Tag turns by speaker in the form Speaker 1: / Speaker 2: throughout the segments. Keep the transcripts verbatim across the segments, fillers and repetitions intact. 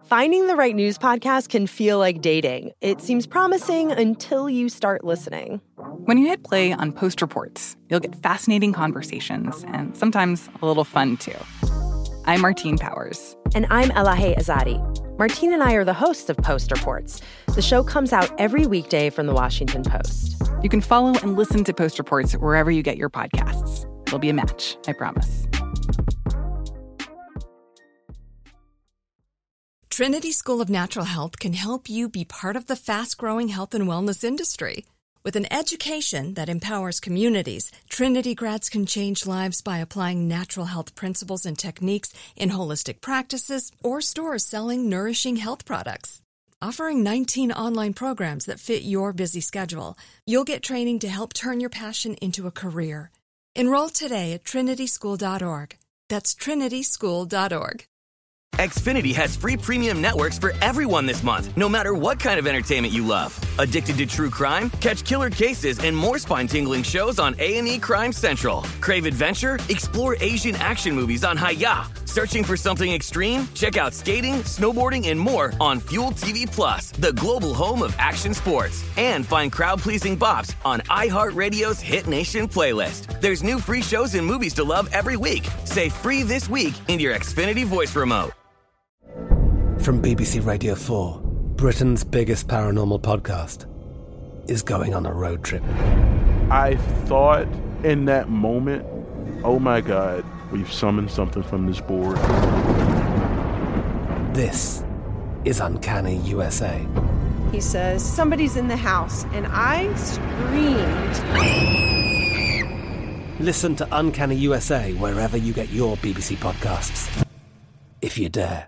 Speaker 1: Finding the right news podcast can feel like dating. It seems promising until you start listening.
Speaker 2: When you hit play on Post Reports, you'll get fascinating conversations and sometimes a little fun, too. I'm Martine Powers.
Speaker 1: And I'm Elahe Azadi. Martine and I are the hosts of Post Reports. The show comes out every weekday from the Washington Post.
Speaker 2: You can follow and listen to Post Reports wherever you get your podcasts. It'll be a match, I promise.
Speaker 3: Trinity School of Natural Health can help you be part of the fast-growing health and wellness industry. With an education that empowers communities, Trinity grads can change lives by applying natural health principles and techniques in holistic practices or stores selling nourishing health products. Offering nineteen online programs that fit your busy schedule, you'll get training to help turn your passion into a career. Enroll today at trinity school dot org. That's trinity school dot org.
Speaker 4: Xfinity has free premium networks for everyone this month, no matter what kind of entertainment you love. Addicted to true crime? Catch killer cases and more spine-tingling shows on A and E Crime Central. Crave adventure? Explore Asian action movies on Hi-Ya. Searching for something extreme? Check out skating, snowboarding, and more on Fuel T V Plus, the global home of action sports. And find crowd-pleasing bops on iHeartRadio's Hit Nation playlist. There's new free shows and movies to love every week. Say free this week in your Xfinity voice remote.
Speaker 5: From B B C Radio four, Britain's biggest paranormal podcast is going on a road trip.
Speaker 6: I thought in that moment, oh my God, we've summoned something from this board.
Speaker 5: This is Uncanny U S A.
Speaker 7: He says, somebody's in the house, and I screamed.
Speaker 5: Listen to Uncanny U S A wherever you get your B B C podcasts, if you dare.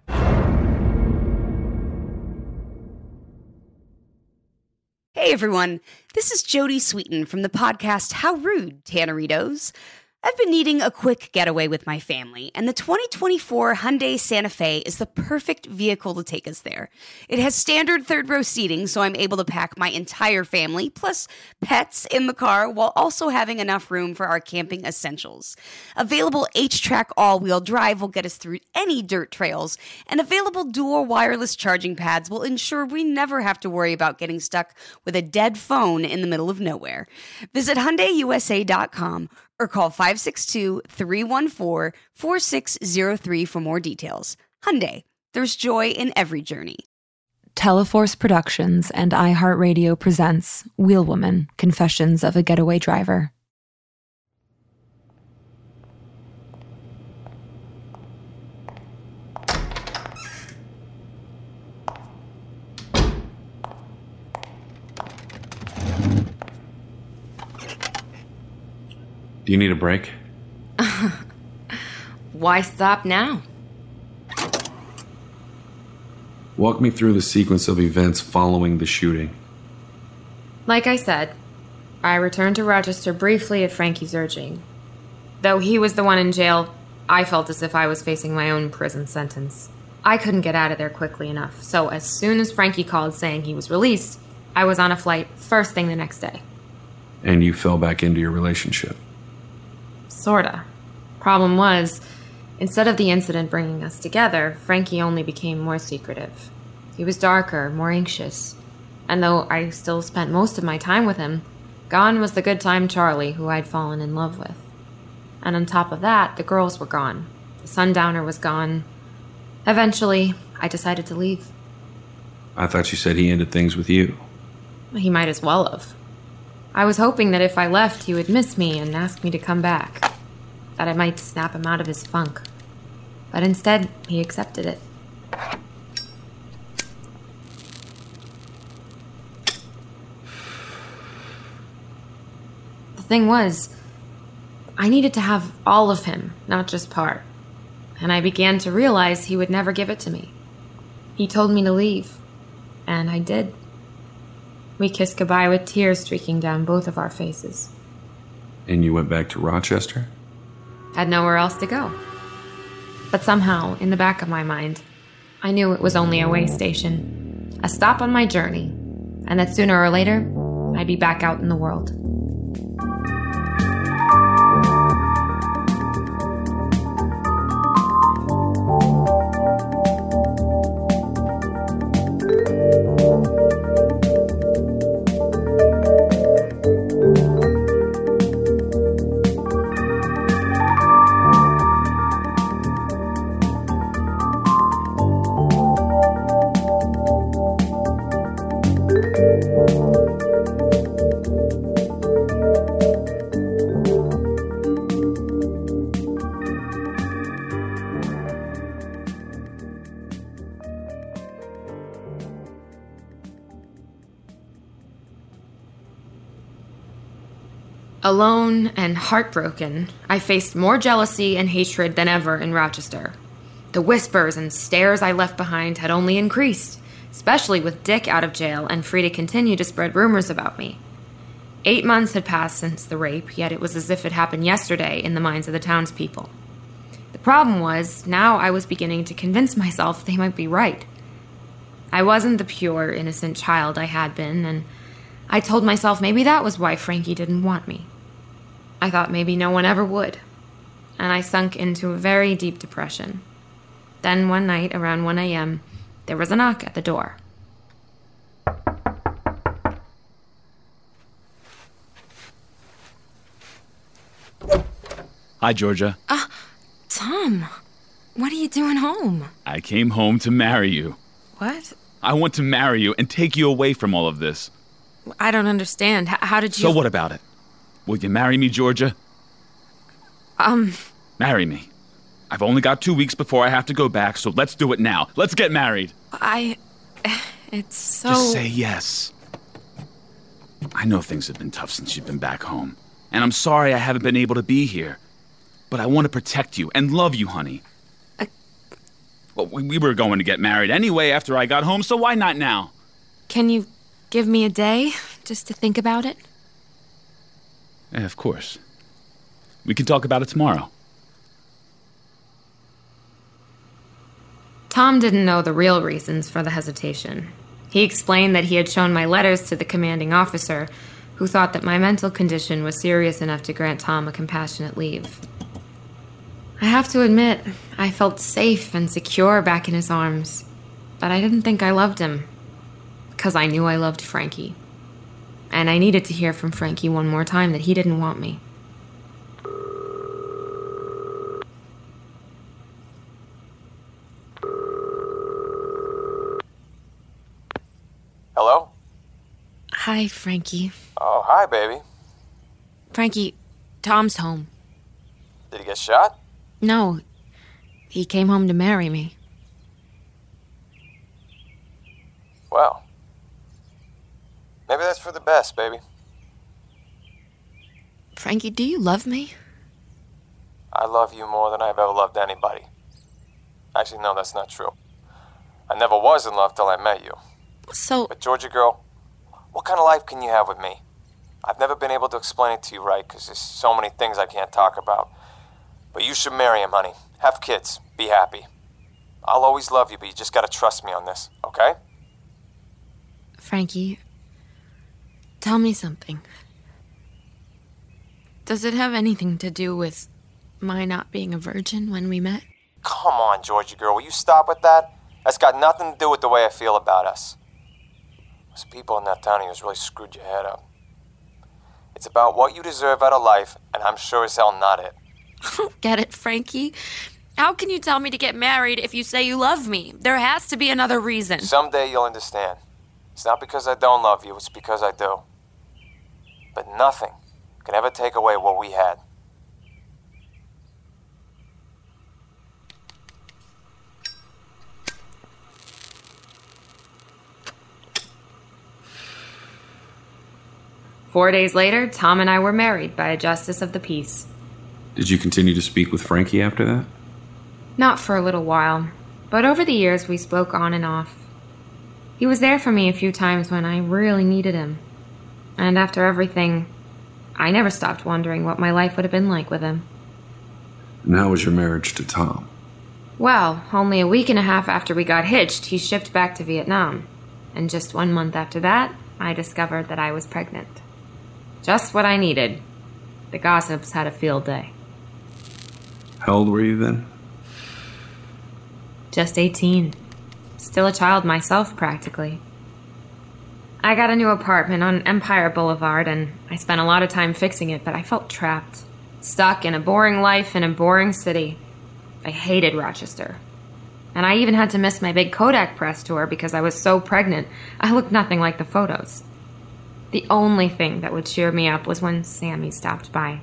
Speaker 8: Hey everyone, this is Jodie Sweetin from the podcast How Rude, Tanneritos. I've been needing a quick getaway with my family, and the twenty twenty-four Hyundai Santa Fe is the perfect vehicle to take us there. It has standard third-row seating, so I'm able to pack my entire family, plus pets, in the car, while also having enough room for our camping essentials. Available H-Track all-wheel drive will get us through any dirt trails, and available dual wireless charging pads will ensure we never have to worry about getting stuck with a dead phone in the middle of nowhere. Visit Hyundai U S A dot com or call five six two, three one four, four six zero three for more details. Hyundai, there's joy in every journey.
Speaker 9: Teleforce Productions and iHeartRadio presents Wheelwoman, Confessions of a Getaway Driver.
Speaker 10: Do you need a break?
Speaker 11: Why stop now?
Speaker 10: Walk me through the sequence of events following the shooting.
Speaker 11: Like I said, I returned to Rochester briefly at Frankie's urging. Though he was the one in jail, I felt as if I was facing my own prison sentence. I couldn't get out of there quickly enough, so as soon as Frankie called saying he was released, I was on a flight first thing the next day.
Speaker 10: And you fell back into your relationship.
Speaker 11: Sorta. Problem was, instead of the incident bringing us together, Frankie only became more secretive. He was darker, more anxious. And though I still spent most of my time with him, gone was the good time Charlie, who I'd fallen in love with. And on top of that, the girls were gone. The sundowner was gone. Eventually, I decided to leave.
Speaker 10: I thought you said he ended things with you.
Speaker 11: He might as well have. I was hoping that if I left, he would miss me and ask me to come back. That I might snap him out of his funk. But instead, he accepted it. The thing was, I needed to have all of him, not just part. And I began to realize he would never give it to me. He told me to leave, and I did. We kissed goodbye with tears streaking down both of our faces.
Speaker 10: And you went back to Rochester?
Speaker 11: Had nowhere else to go. But somehow, in the back of my mind, I knew it was only a way station, a stop on my journey, and that sooner or later, I'd be back out in the world. Alone and heartbroken, I faced more jealousy and hatred than ever in Rochester. The whispers and stares I left behind had only increased, especially with Dick out of jail and free to continue to spread rumors about me. Eight months had passed since the rape, yet it was as if it happened yesterday in the minds of the townspeople. The problem was, now I was beginning to convince myself they might be right. I wasn't the pure, innocent child I had been, and I told myself maybe that was why Frankie didn't want me. I thought maybe no one ever would, and I sunk into a very deep depression. Then one night, around one a.m., there was a knock at the door.
Speaker 12: Hi, Georgia.
Speaker 13: Uh, Tom, what are you doing home?
Speaker 12: I came home to marry you.
Speaker 13: What?
Speaker 12: I want to marry you and take you away from all of this.
Speaker 13: I don't understand. H- how did you...
Speaker 12: So what about it? Will you marry me, Georgia?
Speaker 13: Um...
Speaker 12: Marry me. I've only got two weeks before I have to go back, so let's do it now. Let's get married.
Speaker 13: I... It's so...
Speaker 12: Just say yes. I know things have been tough since you've been back home, and I'm sorry I haven't been able to be here. But I want to protect you and love you, honey.
Speaker 13: I...
Speaker 12: Well, we were going to get married anyway after I got home, so why not now?
Speaker 13: Can you give me a day just to think about it?
Speaker 12: Yeah, of course. We can talk about it tomorrow.
Speaker 11: Tom didn't know the real reasons for the hesitation. He explained that he had shown my letters to the commanding officer, who thought that my mental condition was serious enough to grant Tom a compassionate leave. I have to admit, I felt safe and secure back in his arms, but I didn't think I loved him, because I knew I loved Frankie. And I needed to hear from Frankie one more time that he didn't want me.
Speaker 14: Hello?
Speaker 13: Hi, Frankie.
Speaker 14: Oh, hi, baby.
Speaker 13: Frankie, Tom's home.
Speaker 14: Did he get shot?
Speaker 13: No, he came home to marry me.
Speaker 14: Well, maybe that's for the best, baby.
Speaker 13: Frankie, do you love me?
Speaker 14: I love you more than I've ever loved anybody. Actually, no, that's not true. I never was in love till I met you.
Speaker 13: So...
Speaker 14: But Georgia girl, what kind of life can you have with me? I've never been able to explain it to you right, because there's so many things I can't talk about. But you should marry him, honey. Have kids. Be happy. I'll always love you, but you just gotta trust me on this, okay?
Speaker 13: Frankie, tell me something. Does it have anything to do with my not being a virgin when we met?
Speaker 14: Come on, Georgia girl, will you stop with that? That's got nothing to do with the way I feel about us. Those people in that town has really screwed your head up. It's about what you deserve out of life, and I'm sure as hell not it.
Speaker 13: I don't get it, Frankie. How can you tell me to get married if you say you love me? There has to be another reason.
Speaker 14: Someday you'll understand. It's not because I don't love you, it's because I do. But nothing can ever take away what we had.
Speaker 11: Four days later, Tom and I were married by a justice of the peace.
Speaker 10: Did you continue to speak with Frankie after that?
Speaker 11: Not for a little while, but over the years we spoke on and off. He was there for me a few times when I really needed him. And after everything, I never stopped wondering what my life would have been like with him.
Speaker 10: And how was your marriage to Tom?
Speaker 11: Well, only a week and a half after we got hitched, he shipped back to Vietnam. And just one month after that, I discovered that I was pregnant. Just what I needed. The gossips had a field day.
Speaker 10: How old were you then?
Speaker 11: Just eighteen. Still a child myself, practically. I got a new apartment on Empire Boulevard, and I spent a lot of time fixing it, but I felt trapped. Stuck in a boring life in a boring city. I hated Rochester. And I even had to miss my big Kodak press tour because I was so pregnant. I looked nothing like the photos. The only thing that would cheer me up was when Sammy stopped by.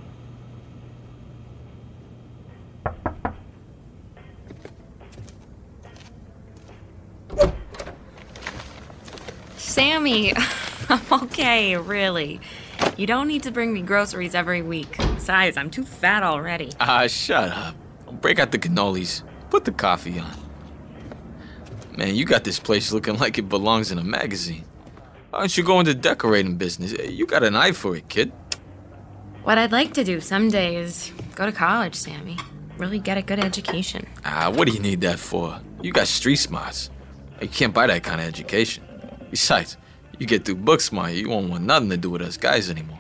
Speaker 13: Sammy, I'm okay, really.
Speaker 11: You don't need to bring me groceries every week. Besides, I'm too fat already.
Speaker 15: Ah, uh, shut up. Break out the cannolis. Put the coffee on. Man, you got this place looking like it belongs in a magazine. Why don't you go into decorating business? You got an eye for it, kid.
Speaker 11: What I'd like to do someday is go to college, Sammy. Really get a good education.
Speaker 15: Ah, what do you need that for? You got street smarts. You can't buy that kind of education. Besides, you get through book smart, you won't want nothing to do with us guys anymore.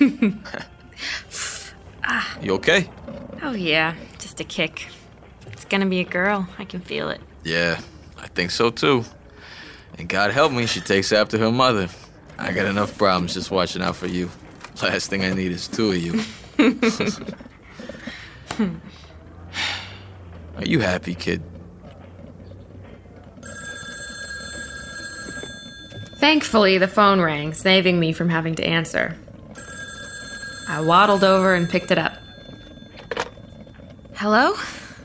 Speaker 11: ah.
Speaker 15: You okay?
Speaker 11: Oh, yeah. Just a kick. It's gonna be a girl. I can feel it.
Speaker 15: Yeah, I think so, too. And God help me, she takes after her mother. I got enough problems just watching out for you. Last thing I need is two of you. Are you happy, kid?
Speaker 11: Thankfully, the phone rang, saving me from having to answer. I waddled over and picked it up. Hello?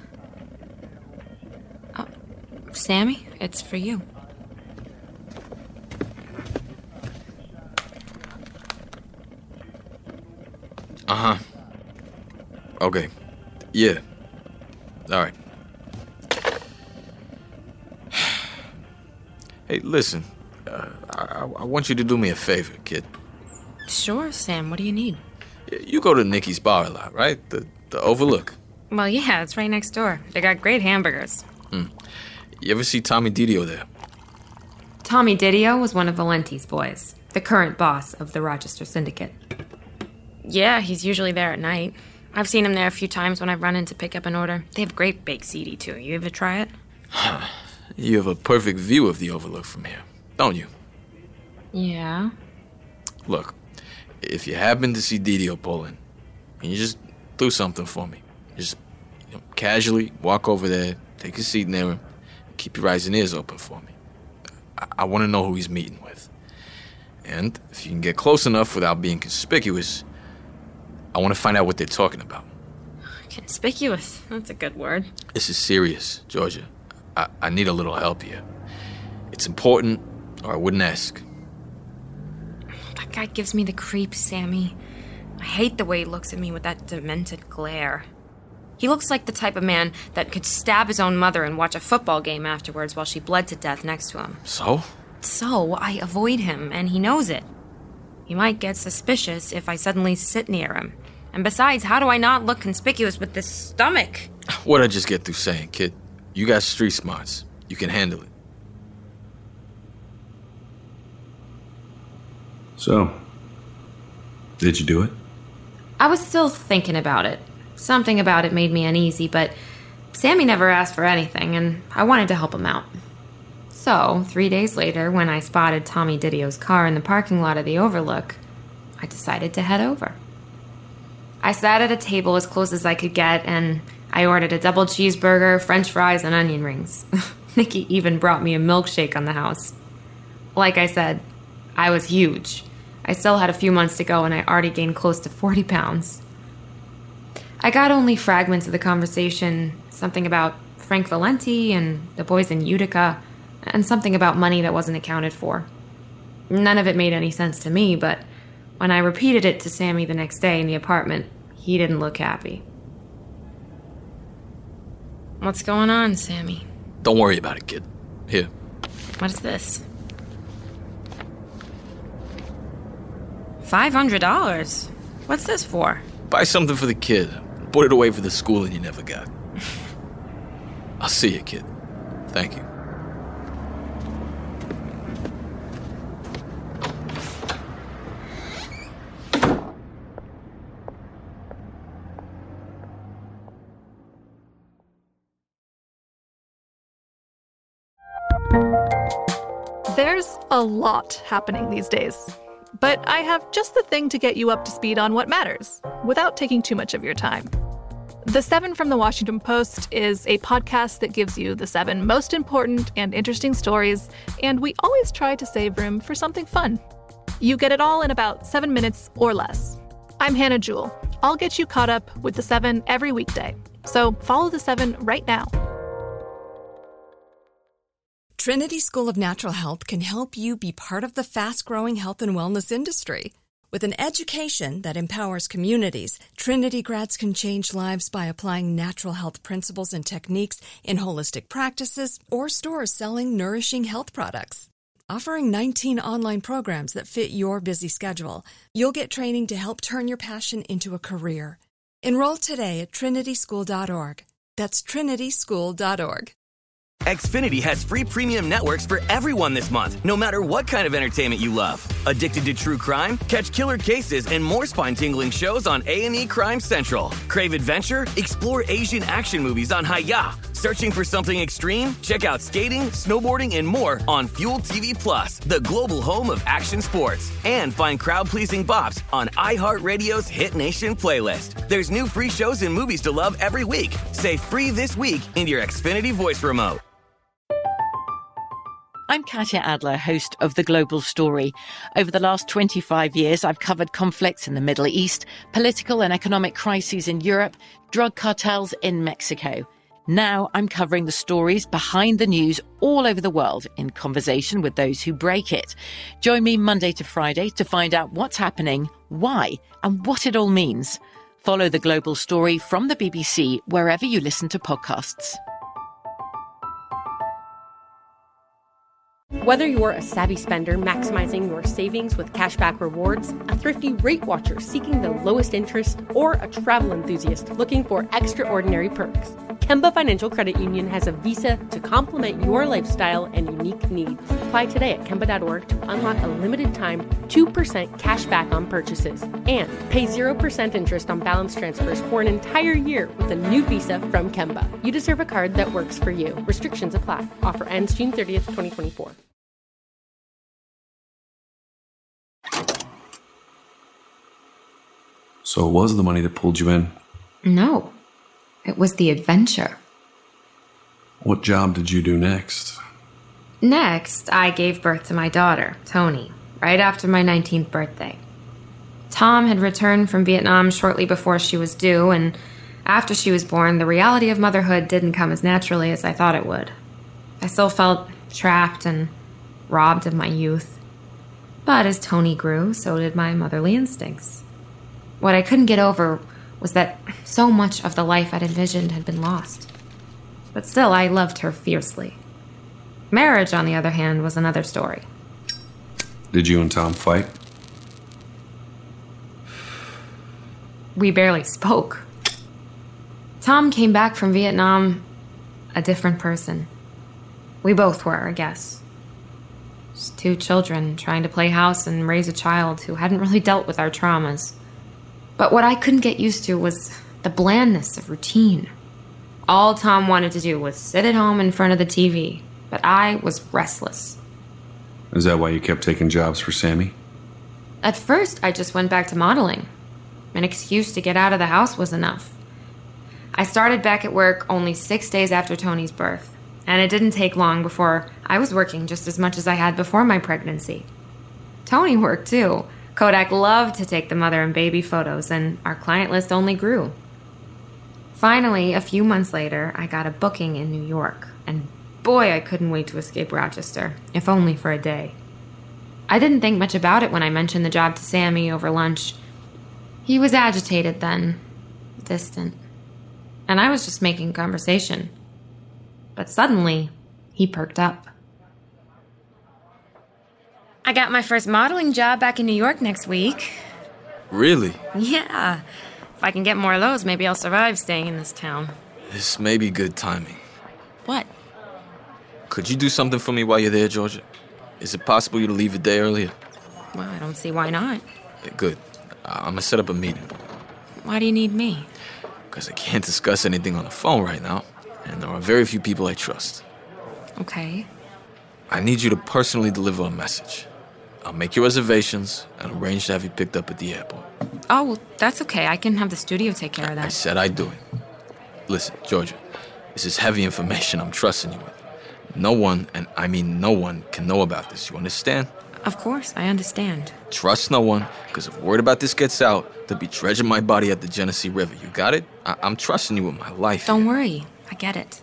Speaker 11: Oh, Sammy, it's for you.
Speaker 15: Uh-huh. Okay. Yeah. All right. Hey, listen. Uh, I, I want you to do me a favor, kid.
Speaker 11: Sure, Sam. What do you need?
Speaker 15: You go to Nikki's bar a lot, right? The the Overlook.
Speaker 11: Well, yeah, it's right next door. They got great hamburgers.
Speaker 15: Hmm. You ever see Tommy Didio there?
Speaker 11: Tommy Didio was one of Valenti's boys, the current boss of the Rochester Syndicate. Yeah, he's usually there at night. I've seen him there a few times when I've run in to pick up an order. They have great baked ziti, too. You ever try it?
Speaker 15: You have a perfect view of the Overlook from here, don't you?
Speaker 11: Yeah.
Speaker 15: Look, if you happen to see Didio pull in, can you just do something for me? Just you know, casually walk over there, take a seat near him, and keep your eyes and ears open for me. I, I want to know who he's meeting with. And if you can get close enough without being conspicuous, I want to find out what they're talking about.
Speaker 11: Conspicuous. That's a good word.
Speaker 15: This is serious, Georgia. I, I need a little help here. It's important, or I wouldn't ask.
Speaker 11: That guy gives me the creeps, Sammy. I hate the way he looks at me with that demented glare. He looks like the type of man that could stab his own mother and watch a football game afterwards while she bled to death next to him.
Speaker 15: So?
Speaker 11: So, I avoid him, and he knows it. He might get suspicious if I suddenly sit near him. And besides, how do I not look conspicuous with this stomach?
Speaker 15: What'd I just get through saying, kid? You got street smarts. You can handle it.
Speaker 10: So, did you do it?
Speaker 11: I was still thinking about it. Something about it made me uneasy, but Sammy never asked for anything, and I wanted to help him out. So, three days later, when I spotted Tommy Didio's car in the parking lot of the Overlook, I decided to head over. I sat at a table as close as I could get, and I ordered a double cheeseburger, french fries, and onion rings. Nikki even brought me a milkshake on the house. Like I said, I was huge. I still had a few months to go, and I already gained close to forty pounds. I got only fragments of the conversation, something about Frank Valenti and the boys in Utica, and something about money that wasn't accounted for. None of it made any sense to me, but when I repeated it to Sammy the next day in the apartment, he didn't look happy. What's going on, Sammy?
Speaker 15: Don't worry about it, kid. Here.
Speaker 11: What is this? five hundred dollars? What's this for?
Speaker 15: Buy something for the kid. Put it away for the schooling you never got. I'll see you, kid. Thank you.
Speaker 16: There's a lot happening these days, but I have just the thing to get you up to speed on what matters, without taking too much of your time. The Seven from the Washington Post is a podcast that gives you the seven most important and interesting stories, and we always try to save room for something fun. You get it all in about seven minutes or less. I'm Hannah Jewell. I'll get you caught up with the seven every weekday, so follow the seven right now.
Speaker 3: Trinity School of Natural Health can help you be part of the fast-growing health and wellness industry. With an education that empowers communities, Trinity grads can change lives by applying natural health principles and techniques in holistic practices or stores selling nourishing health products. Offering nineteen online programs that fit your busy schedule, you'll get training to help turn your passion into a career. Enroll today at trinity school dot org. That's trinity school dot org.
Speaker 4: Xfinity has free premium networks for everyone this month, no matter what kind of entertainment you love. Addicted to true crime? Catch killer cases and more spine-tingling shows on A and E Crime Central. Crave adventure? Explore Asian action movies on Hi-Ya. Searching for something extreme? Check out skating, snowboarding, and more on Fuel T V Plus, the global home of action sports. And find crowd-pleasing bops on iHeartRadio's Hit Nation playlist. There's new free shows and movies to love every week. Say free this week in your Xfinity voice remote.
Speaker 17: I'm Katya Adler, host of The Global Story. Over the last twenty-five years, I've covered conflicts in the Middle East, political and economic crises in Europe, drug cartels in Mexico. Now I'm covering the stories behind the news all over the world in conversation with those who break it. Join me Monday to Friday to find out what's happening, why, and what it all means. Follow The Global Story from the B B C wherever you listen to podcasts.
Speaker 18: Whether you're a savvy spender maximizing your savings with cashback rewards, a thrifty rate watcher seeking the lowest interest, or a travel enthusiast looking for extraordinary perks, Kemba Financial Credit Union has a visa to complement your lifestyle and unique needs. Apply today at Kemba dot org to unlock a limited-time two percent cash back on purchases and pay zero percent interest on balance transfers for an entire year with a new visa from Kemba. You deserve a card that works for you. Restrictions apply. Offer ends June thirtieth, twenty twenty-four.
Speaker 10: So it was the money that pulled you in?
Speaker 11: No, it was the adventure.
Speaker 10: What job did you do next?
Speaker 11: Next, I gave birth to my daughter, Tony, right after my nineteenth birthday. Tom had returned from Vietnam shortly before she was due, and after she was born, the reality of motherhood didn't come as naturally as I thought it would. I still felt trapped and robbed of my youth. But as Tony grew, so did my motherly instincts. What I couldn't get over was that so much of the life I'd envisioned had been lost. But still, I loved her fiercely. Marriage, on the other hand, was another story.
Speaker 10: Did you and Tom fight?
Speaker 11: We barely spoke. Tom came back from Vietnam a different person. We both were, I guess. Just two children trying to play house and raise a child who hadn't really dealt with our traumas. But what I couldn't get used to was the blandness of routine. All Tom wanted to do was sit at home in front of the T V, but I was restless.
Speaker 10: Is that why you kept taking jobs for Sammy?
Speaker 11: At first, I just went back to modeling. An excuse to get out of the house was enough. I started back at work only six days after Tony's birth, and it didn't take long before I was working just as much as I had before my pregnancy. Tony worked too. Kodak loved to take the mother and baby photos, and our client list only grew. Finally, a few months later, I got a booking in New York, and boy, I couldn't wait to escape Rochester, if only for a day. I didn't think much about it when I mentioned the job to Sammy over lunch. He was agitated then, distant, and I was just making conversation. But suddenly, he perked up. I got my first modeling job back in New York next week.
Speaker 15: Really?
Speaker 11: Yeah. If I can get more of those, maybe I'll survive staying in this town.
Speaker 15: This may be good timing.
Speaker 11: What?
Speaker 15: Could you do something for me while you're there, Georgia? Is it possible you to leave a day earlier?
Speaker 11: Well, I don't see why not.
Speaker 15: Yeah, good. I'm gonna set up a meeting.
Speaker 11: Why do you need me?
Speaker 15: Because I can't discuss anything on the phone right now, and there are very few people I trust.
Speaker 11: Okay.
Speaker 15: I need you to personally deliver a message. I'll make your reservations and arrange to have you picked up at the airport.
Speaker 11: Oh, well, that's okay. I can have the studio take care of that.
Speaker 15: I said I'd do it. Listen, Georgia, this is heavy information I'm trusting you with. No one, and I mean no one, can know about this. You understand?
Speaker 11: Of course, I understand.
Speaker 15: Trust no one, because if word about this gets out, they'll be dredging my body at the Genesee River. You got it? I- I'm trusting you with my life.
Speaker 11: Don't worry. I get it.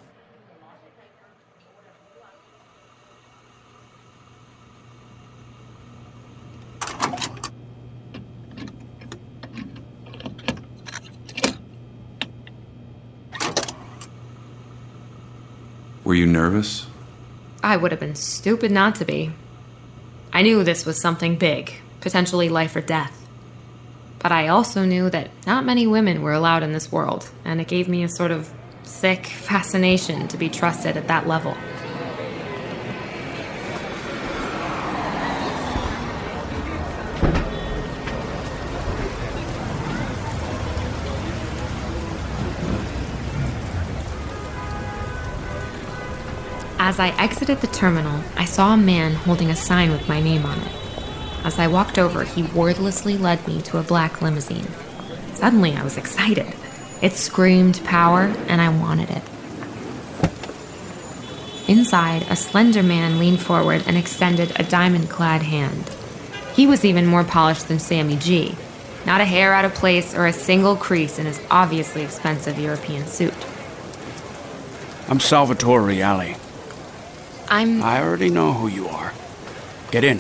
Speaker 10: Were you nervous?
Speaker 11: I would have been stupid not to be. I knew this was something big, potentially life or death. But I also knew that not many women were allowed in this world, and it gave me a sort of sick fascination to be trusted at that level. As I exited the terminal, I saw a man holding a sign with my name on it. As I walked over, he wordlessly led me to a black limousine. Suddenly, I was excited. It screamed power, and I wanted it. Inside, a slender man leaned forward and extended a diamond-clad hand. He was even more polished than Sammy G. Not a hair out of place or a single crease in his obviously expensive European suit.
Speaker 19: I'm Salvatore Reale.
Speaker 11: I'm...
Speaker 19: I already know who you are. Get in.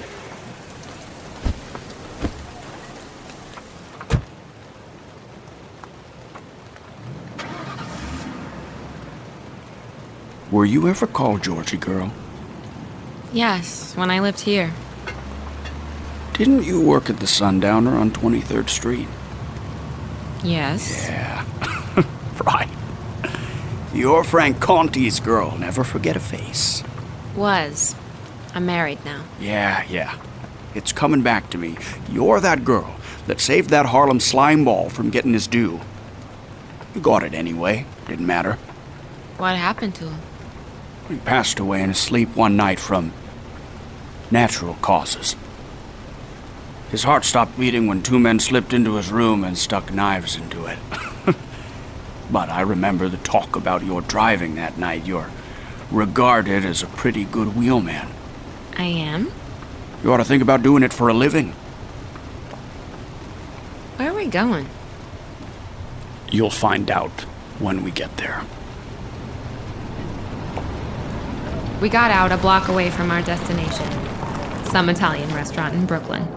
Speaker 19: Were you ever called Georgie Girl?
Speaker 11: Yes, when I lived here.
Speaker 19: Didn't you work at the Sundowner on twenty-third Street?
Speaker 11: Yes.
Speaker 19: Yeah. Right. You're Frank Conti's girl. Never forget a face.
Speaker 11: Was. I'm married now.
Speaker 19: Yeah, yeah. It's coming back to me. You're that girl that saved that Harlem slime ball from getting his due. You got it anyway. Didn't matter.
Speaker 11: What happened to him?
Speaker 19: He passed away in his sleep one night from natural causes. His heart stopped beating when two men slipped into his room and stuck knives into it. But I remember the talk about your driving that night. You're regarded as a pretty good wheelman.
Speaker 11: I am?
Speaker 19: You ought to think about doing it for a living.
Speaker 11: Where are we going?
Speaker 19: You'll find out when we get there.
Speaker 11: We got out a block away from our destination, some Italian restaurant in Brooklyn.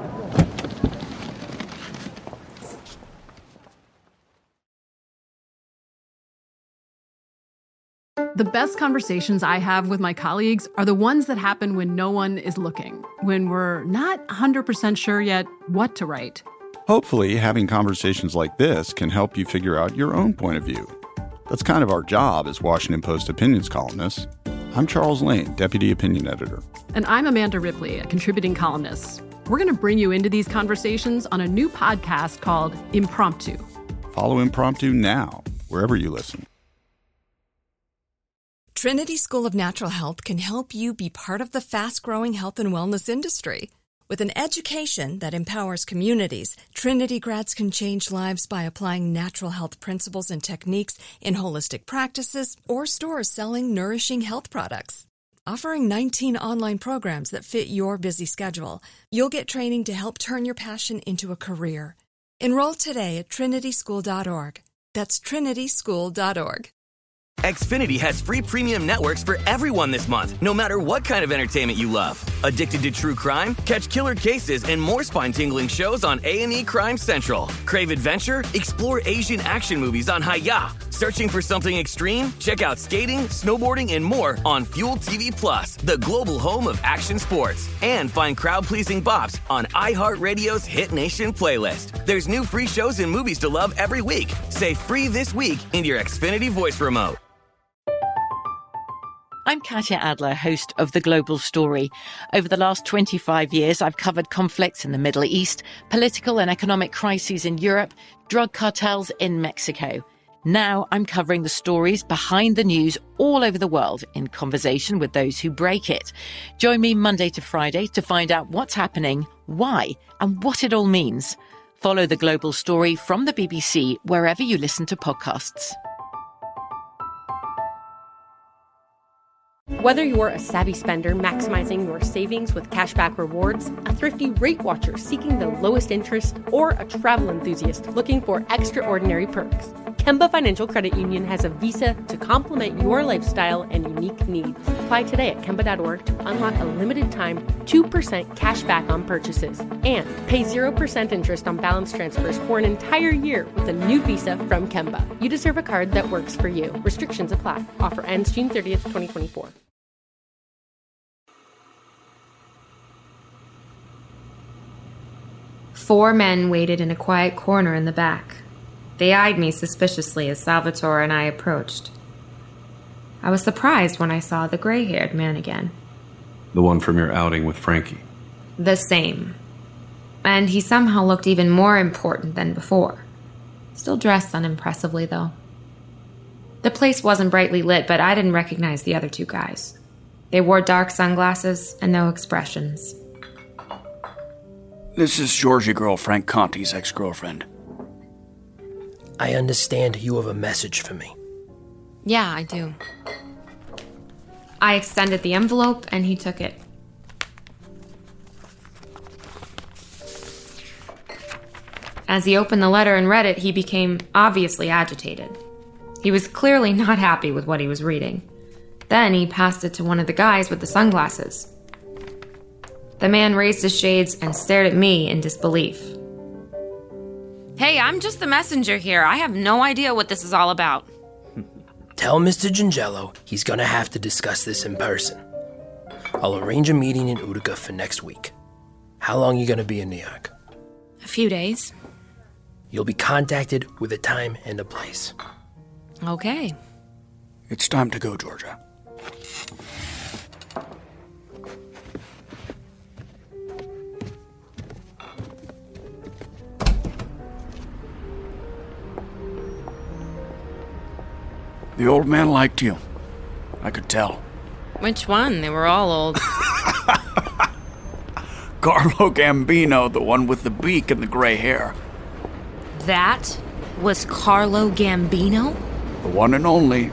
Speaker 20: The best conversations I have with my colleagues are the ones that happen when no one is looking, when we're not one hundred percent sure yet what to write.
Speaker 21: Hopefully, having conversations like this can help you figure out your own point of view. That's kind of our job as Washington Post opinions columnists. I'm Charles Lane, Deputy Opinion Editor.
Speaker 20: And I'm Amanda Ripley, a contributing columnist. We're going to bring you into these conversations on a new podcast called Impromptu.
Speaker 21: Follow Impromptu now, wherever you listen.
Speaker 3: Trinity School of Natural Health can help you be part of the fast-growing health and wellness industry. With an education that empowers communities, Trinity grads can change lives by applying natural health principles and techniques in holistic practices or stores selling nourishing health products. Offering nineteen online programs that fit your busy schedule, you'll get training to help turn your passion into a career. Enroll today at trinity school dot org. That's trinity school dot org.
Speaker 4: Xfinity has free premium networks for everyone this month, no matter what kind of entertainment you love. Addicted to true crime? Catch killer cases and more spine-tingling shows on A and E Crime Central. Crave adventure? Explore Asian action movies on Hi-Ya. Searching for something extreme? Check out skating, snowboarding, and more on Fuel T V Plus, the global home of action sports. And find crowd-pleasing bops on iHeartRadio's Hit Nation playlist. There's new free shows and movies to love every week. Say free this week in your Xfinity voice remote.
Speaker 17: I'm Katya Adler, host of The Global Story. Over the last twenty-five years, I've covered conflicts in the Middle East, political and economic crises in Europe, drug cartels in Mexico. Now I'm covering the stories behind the news all over the world in conversation with those who break it. Join me Monday to Friday to find out what's happening, why, and what it all means. Follow The Global Story from the B B C wherever you listen to podcasts.
Speaker 18: Whether you're a savvy spender maximizing your savings with cashback rewards, a thrifty rate watcher seeking the lowest interest, or a travel enthusiast looking for extraordinary perks, Kemba Financial Credit Union has a visa to complement your lifestyle and unique needs. Apply today at Kemba dot org to unlock a limited time two percent cash back on purchases and pay zero percent interest on balance transfers for an entire year with a new visa from Kemba. You deserve a card that works for you. Restrictions apply. Offer ends June thirtieth, twenty twenty-four.
Speaker 11: Four men waited in a quiet corner in the back. They eyed me suspiciously as Salvatore and I approached. I was surprised when I saw the gray-haired man again.
Speaker 10: The one from your outing with Frankie.
Speaker 11: The same. And he somehow looked even more important than before. Still dressed unimpressively, though. The place wasn't brightly lit, but I didn't recognize the other two guys. They wore dark sunglasses and no expressions.
Speaker 19: This is Georgie girl, Frank Conti's ex-girlfriend.
Speaker 1: I understand you have a message for me.
Speaker 11: Yeah, I do. I extended the envelope, and he took it. As he opened the letter and read it, he became obviously agitated. He was clearly not happy with what he was reading. Then he passed it to one of the guys with the sunglasses. The man raised his shades and stared at me in disbelief.
Speaker 13: Hey, I'm just the messenger here. I have no idea what this is all about.
Speaker 1: Tell Mister Gingello he's gonna have to discuss this in person. I'll arrange a meeting in Utica for next week. How long are you gonna be in New York?
Speaker 13: A few days.
Speaker 1: You'll be contacted with a time and a place.
Speaker 13: Okay.
Speaker 19: It's time to go, Georgia. The old man liked you. I could tell.
Speaker 13: Which one? They were all old.
Speaker 19: Carlo Gambino, the one with the beak and the gray hair.
Speaker 13: That was Carlo Gambino?
Speaker 19: The one and only.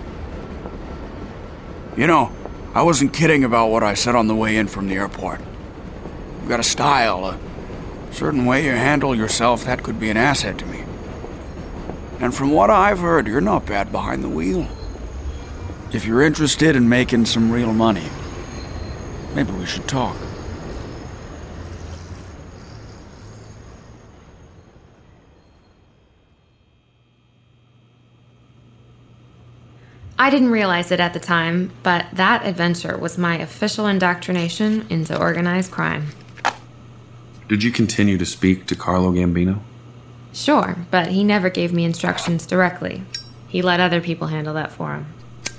Speaker 19: You know, I wasn't kidding about what I said on the way in from the airport. You've got a style, a certain way you handle yourself, that could be an asset to me. And from what I've heard, you're not bad behind the wheel. If you're interested in making some real money, maybe we should talk.
Speaker 11: I didn't realize it at the time, but that adventure was my official indoctrination into organized crime.
Speaker 10: Did you continue to speak to Carlo Gambino?
Speaker 11: Sure, but he never gave me instructions directly. He let other people handle that for him.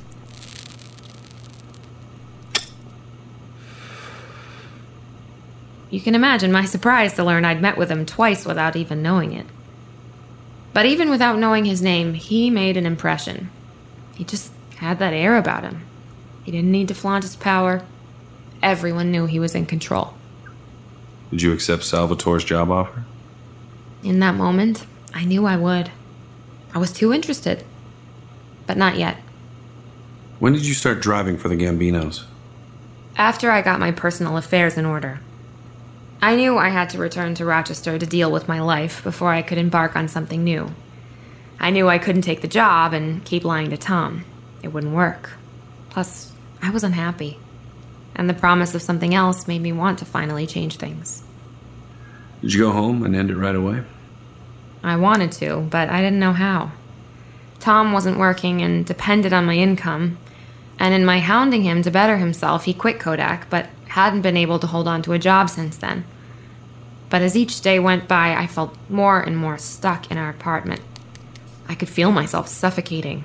Speaker 11: You can imagine my surprise to learn I'd met with him twice without even knowing it. But even without knowing his name, he made an impression. He just had that air about him. He didn't need to flaunt his power. Everyone knew he was in control.
Speaker 10: Did you accept Salvatore's job offer?
Speaker 11: In that moment, I knew I would. I was too interested. But not yet.
Speaker 10: When did you start driving for the Gambinos?
Speaker 11: After I got my personal affairs in order. I knew I had to return to Rochester to deal with my life before I could embark on something new. I knew I couldn't take the job and keep lying to Tom. It wouldn't work. Plus, I was unhappy. And the promise of something else made me want to finally change things.
Speaker 10: Did you go home and end it right away?
Speaker 11: I wanted to, but I didn't know how. Tom wasn't working and depended on my income. And in my hounding him to better himself, he quit Kodak, but hadn't been able to hold on to a job since then. But as each day went by, I felt more and more stuck in our apartment. I could feel myself suffocating.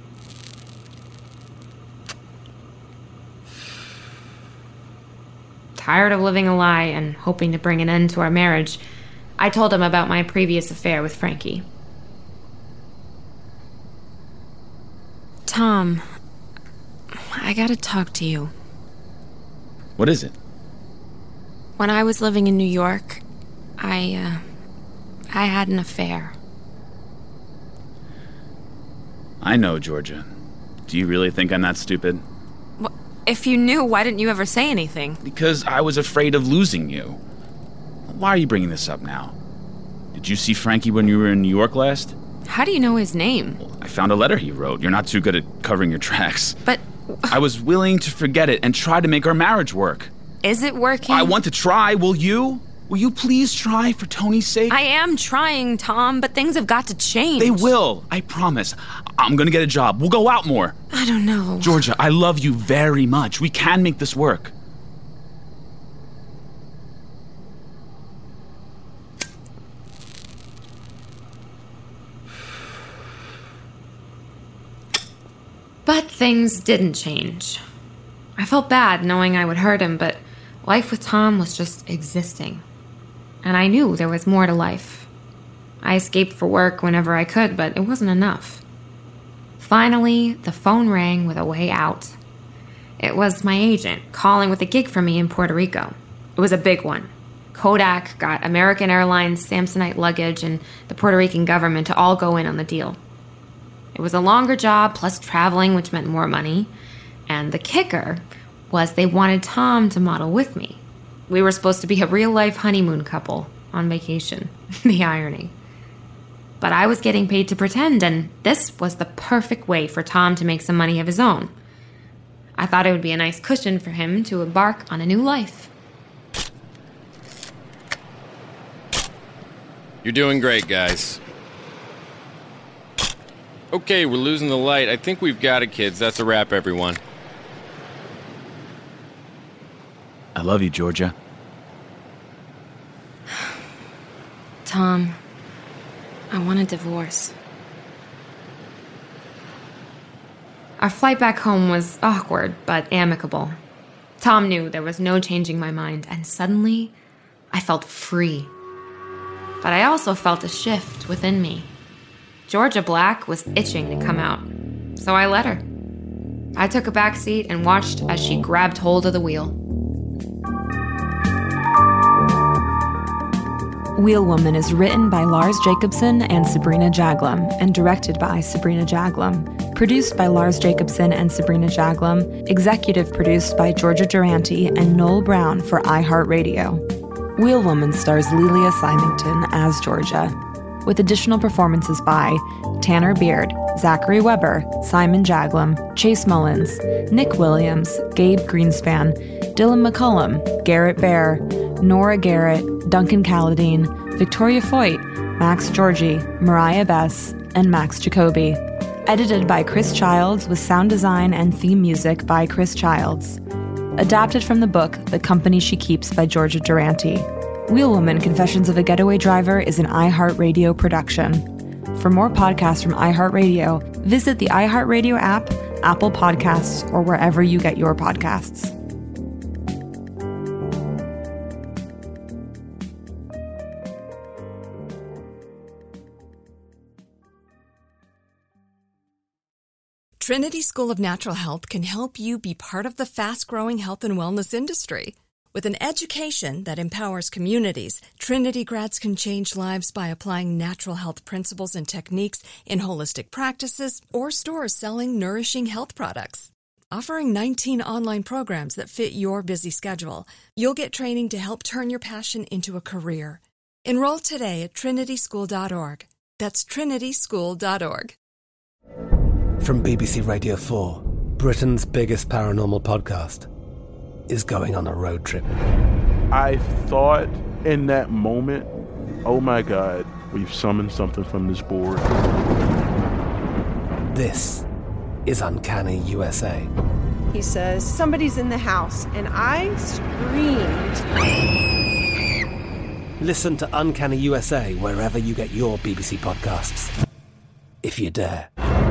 Speaker 11: Tired of living a lie and hoping to bring an end to our marriage, I told him about my previous affair with Frankie.
Speaker 13: Tom, I gotta talk to you.
Speaker 12: What is it?
Speaker 13: When I was living in New York, I, uh, I had an affair.
Speaker 12: I know, Georgia. Do you really think I'm that stupid?
Speaker 13: Well, if you knew, why didn't you ever say anything?
Speaker 12: Because I was afraid of losing you. Why are you bringing this up now? Did you see Frankie when you were in New York last?
Speaker 11: How do you know his name?
Speaker 12: I found a letter he wrote. You're not too good at covering your tracks.
Speaker 11: But...
Speaker 12: I was willing to forget it and try to make our marriage work.
Speaker 11: Is it working?
Speaker 12: I want to try. Will you? Will you please try for Tony's sake?
Speaker 11: I am trying, Tom, but things have got to change.
Speaker 12: They will. I promise. I'm gonna get a job. We'll go out more.
Speaker 11: I don't know.
Speaker 12: Georgia, I love you very much. We can make this work.
Speaker 11: But things didn't change. I felt bad knowing I would hurt him, but life with Tom was just existing. And I knew there was more to life. I escaped for work whenever I could, but it wasn't enough. Finally, the phone rang with a way out. It was my agent calling with a gig for me in Puerto Rico. It was a big one. Kodak got American Airlines, Samsonite luggage, and the Puerto Rican government to all go in on the deal. It was a longer job, plus traveling, which meant more money. And the kicker was they wanted Tom to model with me. We were supposed to be a real-life honeymoon couple on vacation. The irony. But I was getting paid to pretend, and this was the perfect way for Tom to make some money of his own. I thought it would be a nice cushion for him to embark on a new life.
Speaker 2: You're doing great, guys. Okay, we're losing the light. I think we've got it, kids. That's a wrap, everyone.
Speaker 12: I love you, Georgia.
Speaker 11: Tom, I want a divorce. Our flight back home was awkward, but amicable. Tom knew there was no changing my mind, and suddenly, I felt free. But I also felt a shift within me. Georgia Black was itching to come out, so I let her. I took a back seat and watched as she grabbed hold of the wheel.
Speaker 9: Wheel Woman is written by Lars Jacobson and Sabrina Jaglam and directed by Sabrina Jaglam. Produced by Lars Jacobson and Sabrina Jaglam. Executive produced by Georgia Durante and Noel Brown for iHeartRadio. Wheel Woman stars Lelia Symington as Georgia, with additional performances by Tanner Beard, Zachary Weber, Simon Jaglam, Chase Mullins, Nick Williams, Gabe Greenspan, Dylan McCullum, Garrett Bear, Nora Garrett, Duncan Calladine, Victoria Foyt, Max Georgie, Mariah Bess, and Max Jacoby. Edited by Chris Childs with sound design and theme music by Chris Childs. Adapted from the book The Company She Keeps by Georgia Durante. Wheel Woman: Confessions of a Getaway Driver is an iHeartRadio production. For more podcasts from iHeartRadio, visit the iHeartRadio app, Apple Podcasts, or wherever you get your podcasts.
Speaker 3: Trinity School of Natural Health can help you be part of the fast-growing health and wellness industry. With an education that empowers communities, Trinity grads can change lives by applying natural health principles and techniques in holistic practices or stores selling nourishing health products. Offering nineteen online programs that fit your busy schedule, you'll get training to help turn your passion into a career. Enroll today at trinity school dot org. That's trinity school dot org.
Speaker 5: From B B C Radio four, Britain's biggest paranormal podcast is going on a road trip.
Speaker 6: I thought in that moment, oh my God, we've summoned something from this board.
Speaker 5: This is Uncanny U S A.
Speaker 7: He says, somebody's in the house, and I screamed.
Speaker 5: Listen to Uncanny U S A wherever you get your B B C podcasts, if you dare.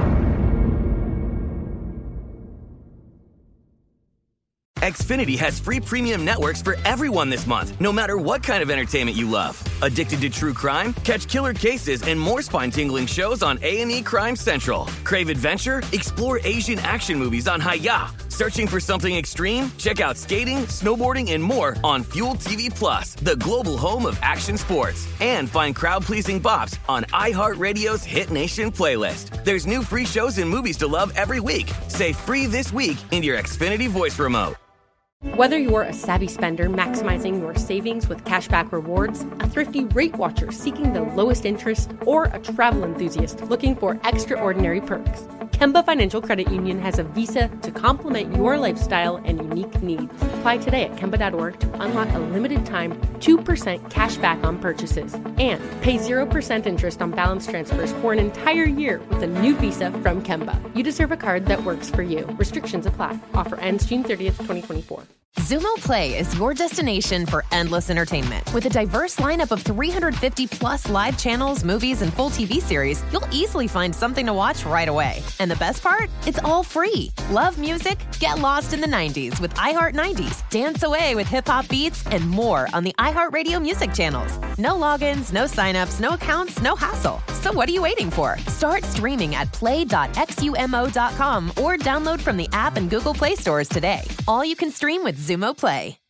Speaker 4: Xfinity has free premium networks for everyone this month, no matter what kind of entertainment you love. Addicted to true crime? Catch killer cases and more spine-tingling shows on A and E Crime Central. Crave adventure? Explore Asian action movies on Hi-Ya. Searching for something extreme? Check out skating, snowboarding, and more on Fuel T V Plus, the global home of action sports. And find crowd-pleasing bops on iHeartRadio's Hit Nation playlist. There's new free shows and movies to love every week. Say free this week in your Xfinity voice remote.
Speaker 18: Whether you're a savvy spender maximizing your savings with cashback rewards, a thrifty rate watcher seeking the lowest interest, or a travel enthusiast looking for extraordinary perks, Kemba Financial Credit Union has a visa to complement your lifestyle and unique needs. Apply today at Kemba dot org to unlock a limited-time two percent cash back on purchases and pay zero percent interest on balance transfers for an entire year with a new visa from Kemba. You deserve a card that works for you. Restrictions apply. Offer ends June thirtieth, twenty twenty-four.
Speaker 8: Xumo Play is your destination for endless entertainment. With a diverse lineup of three hundred fifty plus live channels, movies, and full T V series, you'll easily find something to watch right away. And the best part? It's all free. Love music? Get lost in the nineties with iHeart nineties. Dance away with hip-hop beats and more on the iHeartRadio music channels. No logins, no signups, no accounts, no hassle. So what are you waiting for? Start streaming at play dot xumo dot com or download from the app and Google Play stores today. All you can stream with Xumo Play.